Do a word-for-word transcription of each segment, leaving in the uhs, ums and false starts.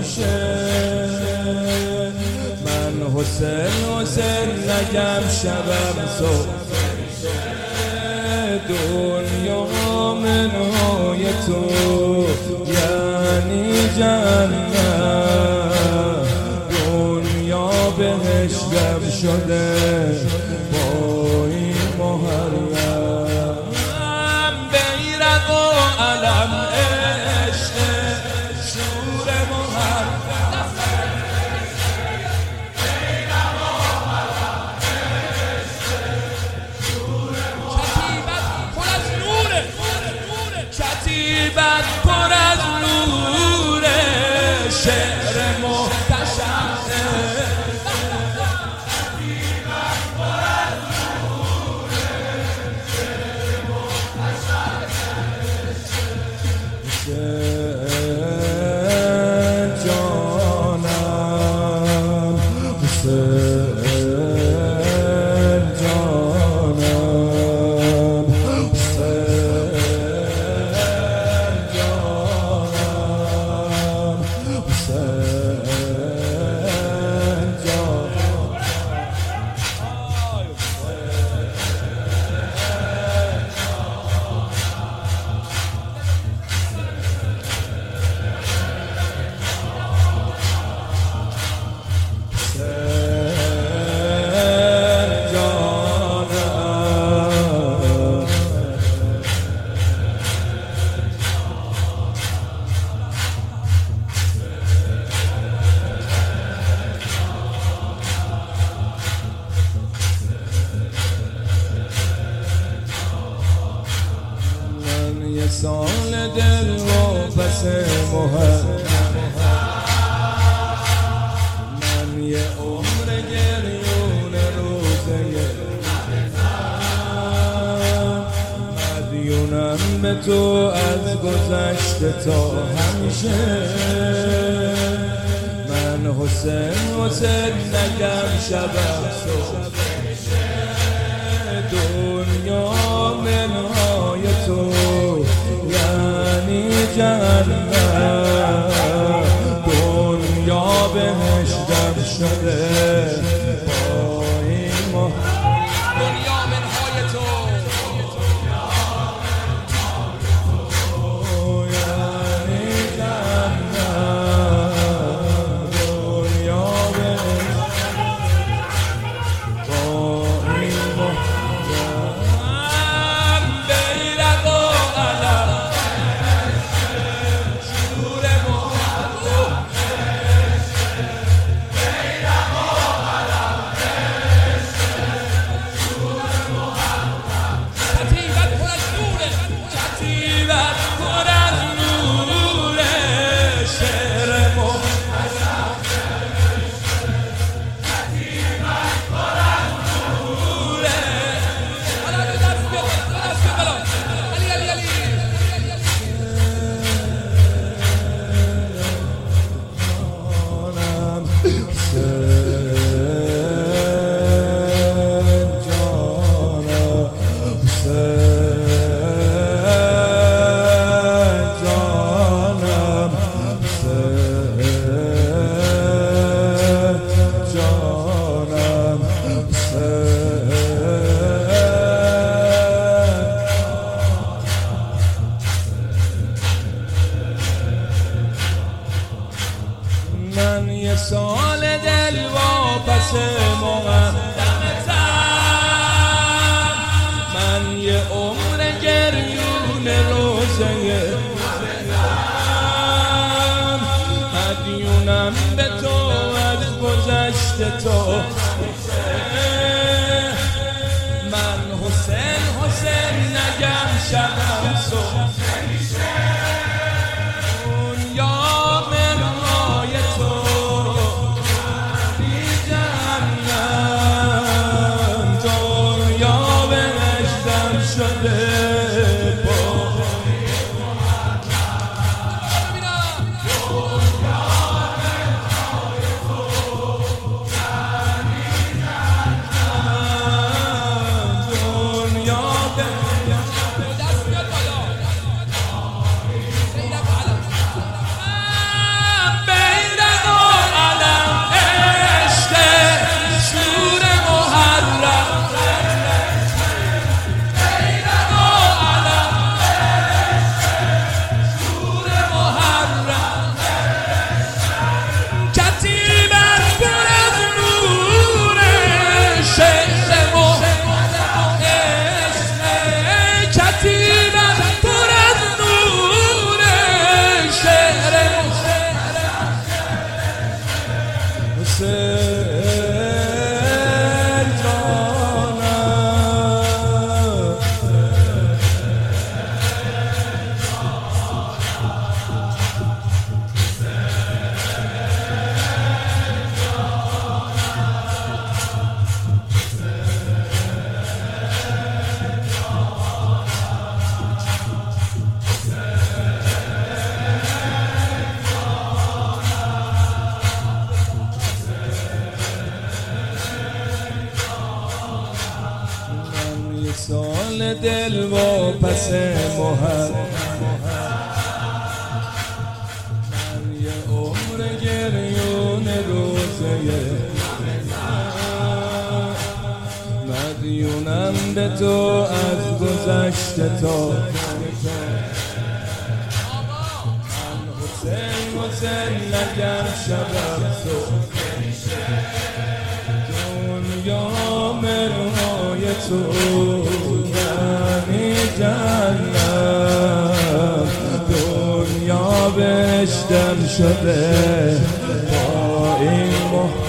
میشه. من حسین حسین نگم شبم صبح میشه. دنیا منهای تو یعنی جنت، دنیا بهشتم شده با این محرم. بیرق و علم عشق شور محرم، بیرق و علم عشق شور محرم. کتیبت پر از نوره، شعر محتشم سال دل و پس محرم. من یه عمر گریون روزه مدیونم به تو از گذشته تا همیشه. من حسین حسین نگم شبم صبح میشه. دنیا منهای تو یعنی جنت، دنیا بهشتم شده با این محرم. دنیا منهای تو یعنی جنت، دنیا بهشتم با این محرم. بیرق و علم سال دل واپس مقدمتم. من یه عمر گریون روزه مدیونم به تو از گذشته تو. من حسین حسین نگم شبم صبح میشه. دنیا منهای تو دست بیاد بالا. دل و پس محل من یه عمر گریون روزه مدیونم به تو از گذشته تا حسین حسین نگر شبم تو دنیا مرهای تو یعنی جنت دنیا بهشتم شده با این مح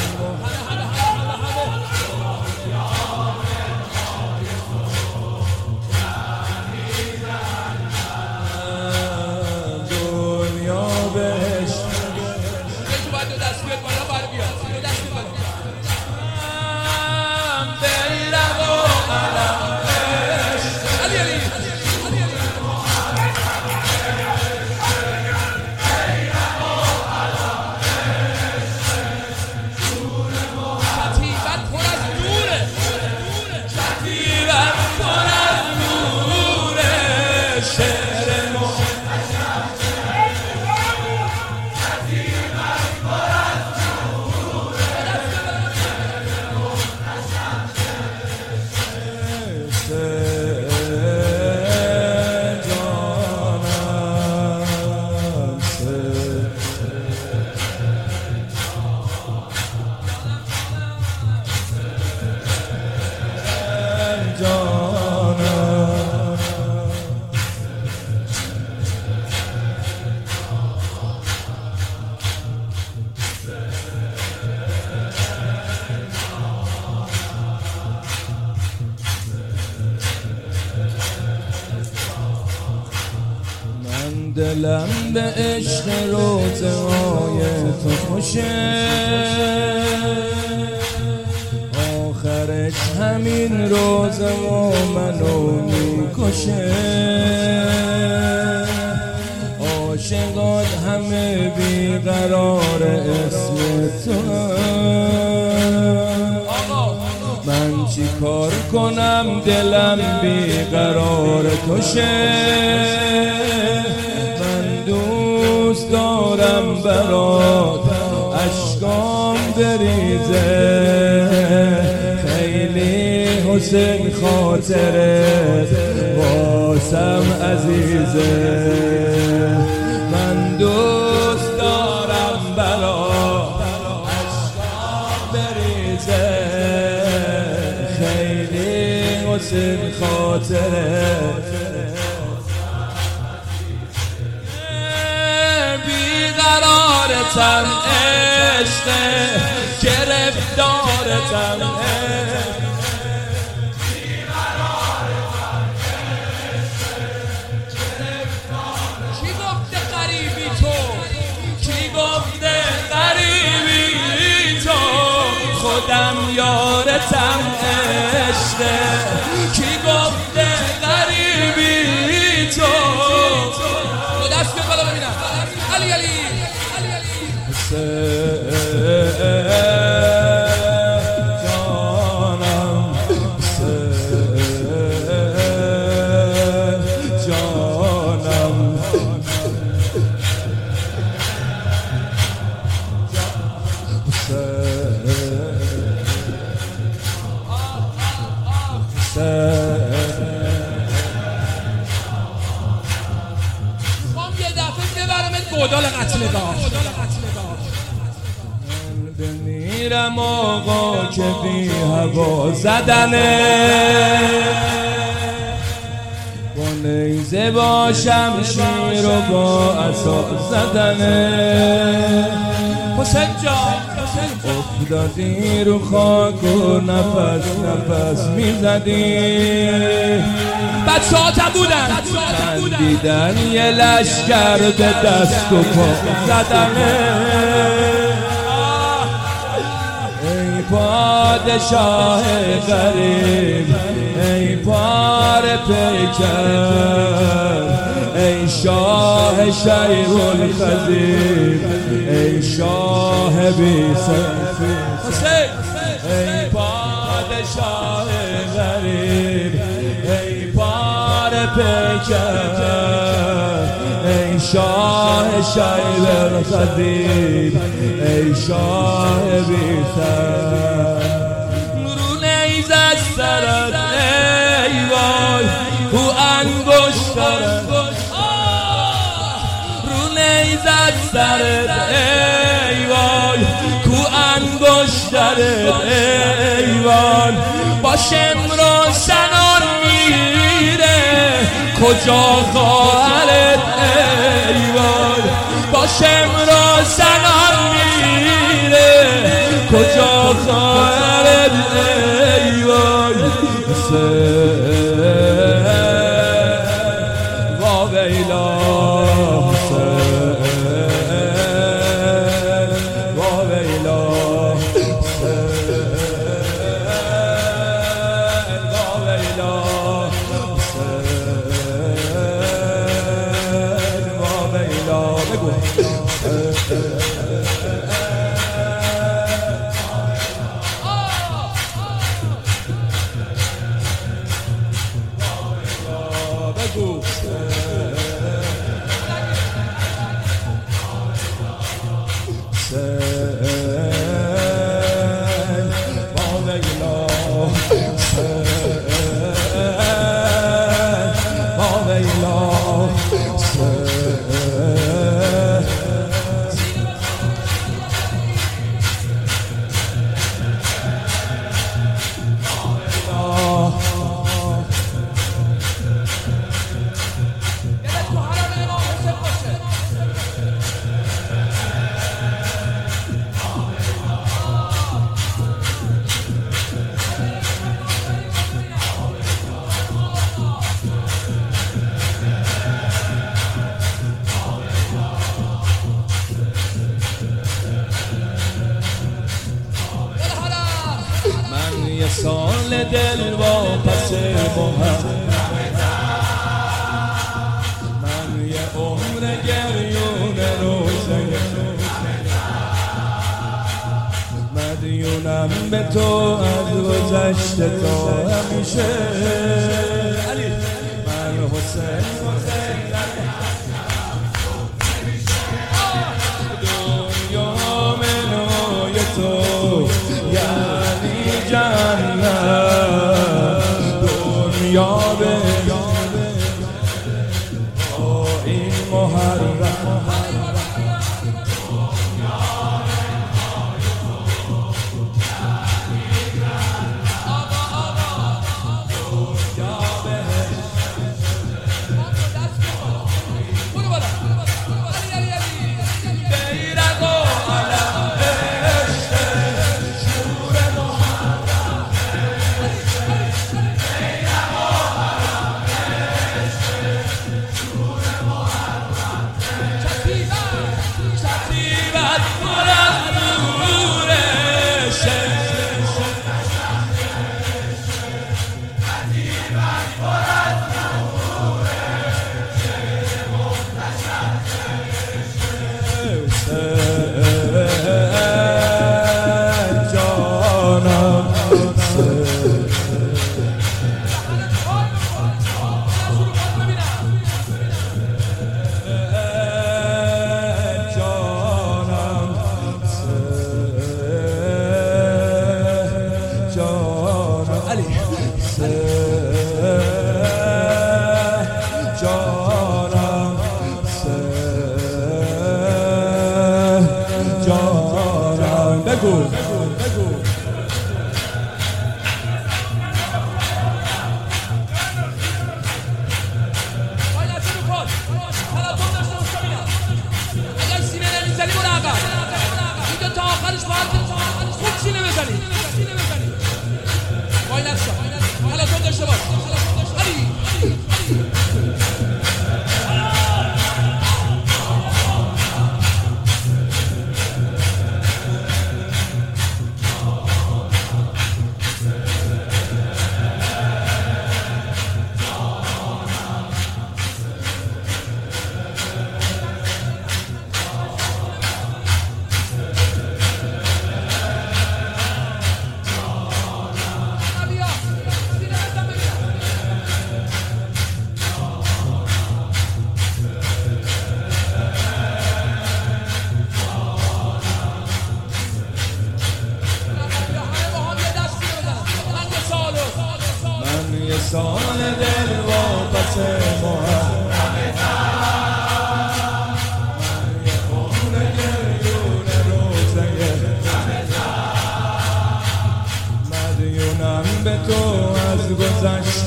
دلم به عشق روزه های تو خوشه آخرش همین روزه و منو میکشه عاشقات همه بیقرار اسم تو من چی کار کنم دلم بیقرار توشه دوست دارم برات اشکام بریزه خیلی حسین خاطرت واسم عزیزه من دوست دارم برات اشکام بریزه خیلی حسین خاطرت بیقرارتم عشق گرفتارتم کی گفته غریبی تو کی گفته غریبی تو خودم یارتم عشق کی گفته غریبی تو دست به بالا ببینم علی علی جانم جانم یه دفعه ببرمت گودال قتلگاه بمیرم آقا که بی هوا زدنه با نیزه با شمشیر و با عصا زدنه حسین جان افتادی رو خاک و نفس نفس میزدی بچه ها تا بودن دیدن یه لشکر به دست و پا زدنه ای پادشاه غریب ای پار پیکر ای شاه شیخ الخزیب ای شاه بی سیفی ای پادشاه غریب ای کرد ای شاه شیب الخدیب ای شاه بی‌سر رو نیز از سرت ای وای کو انگشترت رو نیز از سرت ای وای کو انگشترت ای وای با شمر و سنان میره کجا خواهرت ای وای با شمر و سنان میره کجا خواهرت ای وای حسین وا ویلا حسین وا ویلا یه سال دل با پس محرم من یه عمر گریون روزه مدیونم به تو از گذشته تا همیشه من حسین دنیا منوی تو یعنی جنت دنیا به با این محرم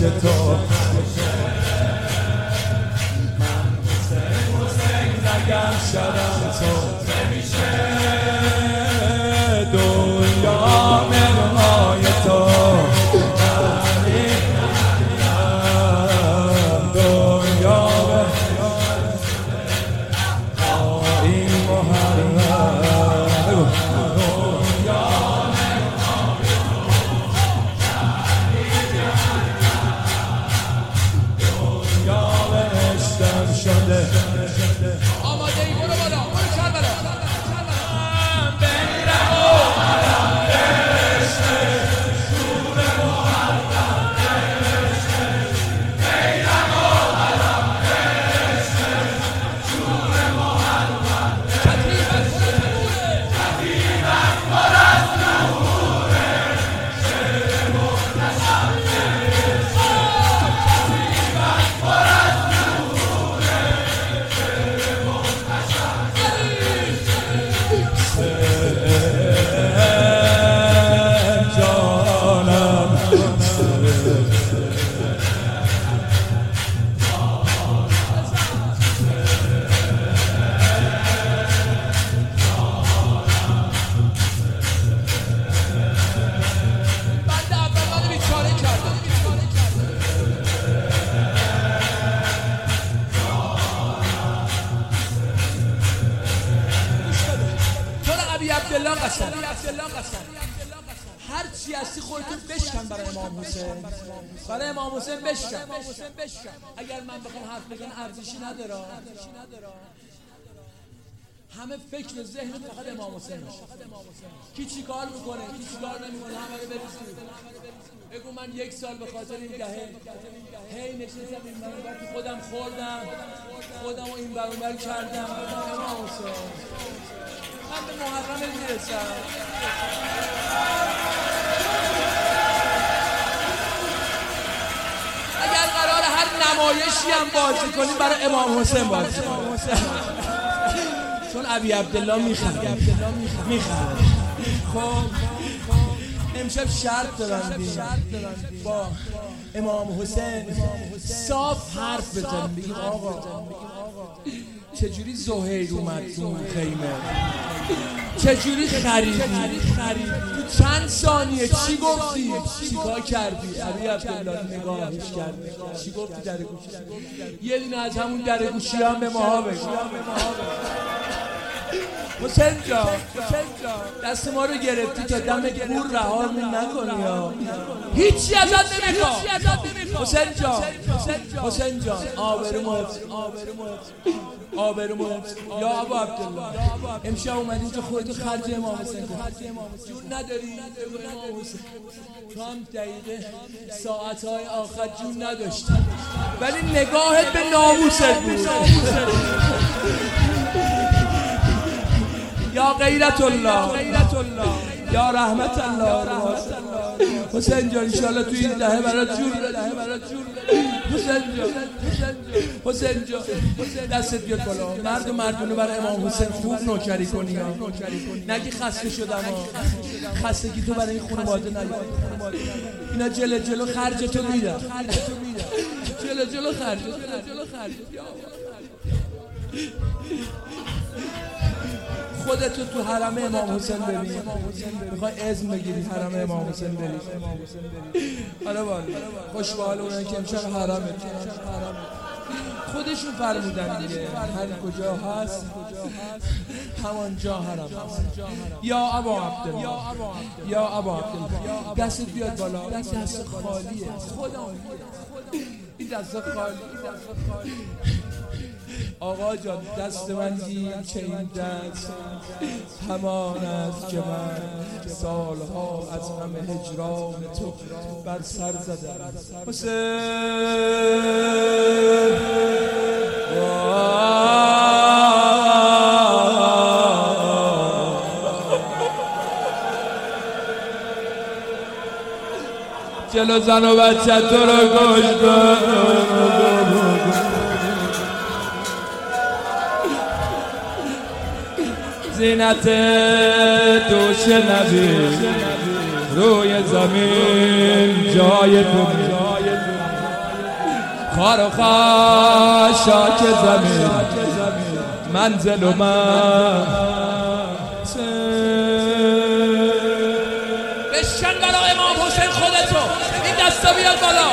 گذشته تا من حسین حسین نگم شدم تو نمیشه دنیا منهای تو دنیا این محرم شده آماده ای برو بالا برو کربلا بمیرم و مرم بهشته شور محرم بهشته بمیرم و مرم بهشته شور محرم کتیبت پر از نوره شعر محتشم کتیبت پر از عبدالله قسم هر چی هستی خودتون بشکن برای امام حسین برای امام حسین بشکن اگر من بخوام حرف بزنم ارزشی نداره همه فکر و ذهن فقط امام حسین میشه کی چی کار میکنه کی چی کار نمیکنه همه رو بریزید بگو من یک سال به خاطر این دهه هی نشستم این برابر تو خودم خوردم خودم رو این برابر کردم امام حسین من به محرم میرسم اگر قرار هر نمایشی هم بازی کنیم برای امام حسین بازی کنیم چون ابی عبدالله میخنده میخنده خب امشب شرط دارن با امام حسین صاف حرف بزنیم بگیم آقا چجوری زهیر اومد تو خیمه چجوری خریدی تو چند ثانیه چی گفتی چی کار کردی ابی عبدالله نگاهش کردی چی گفتی در گوشی یه دونه از همون در گوشی هم به ماها بگو حسین جان دست ما رو گرفتی تا دم گور رهامون نکنی ها هیچی ازت نمیخوام حسین جان حسین جان آبرومو آبرومو یا ابا عبدالله امشب اومدی تو خودتو خرج امام حسین جون نداری امام حسین تو هم دقیقه ساعتهای آخر جون نداشتی ولی نگاهت به ناموست بود یا غیرت الله یا رحمت الله حسین جان انشاءالله تو این دهه برات جور حسین جان حسین جان دستت بیاد بالا مرد و مردونه برای امام حسین خوب نوکری کنی نگی خسته شدم خستگی تو برای این خانواده نیاد اینا جلو جلو خرج تو میدن جلو جلو خرج جلو خرج خودتو تو حرم امام حسین ببین میخوای اذن بگیری حرم امام حسین بری حالا بالا خوش به حال اونایی که امشب حرمه خودشون فرمودن دیگه هر کجا هست همانجا حرم یا ابا عبدالله یا ابا عبدالله دستت بیاد بالا دست خالیه خدا این دست خالی آقا جان دست من گیر که این دست همان است که من سالها از غم هجران تو بر سر زدم حسین جلو زن و بچه تو رو کشتم زینت دوش نبی روی زمین جای تو خار و خاشاک زمین منزل و من بشکن برای امام حسین خودتو. این دستا بیاد بالا.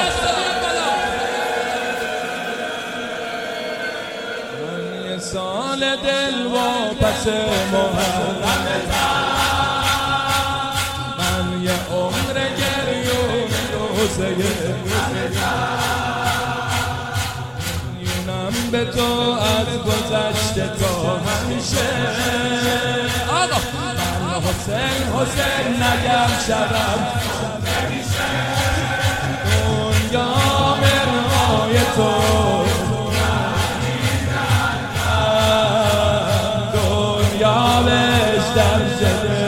من یه سال دل و پس محرم، من یه عمر گریون روزه میونم به تو از گذشته تا همیشه. آقا من حسین حسین نگم شدم دنیا مرهای تو، دنیا بهشتم شده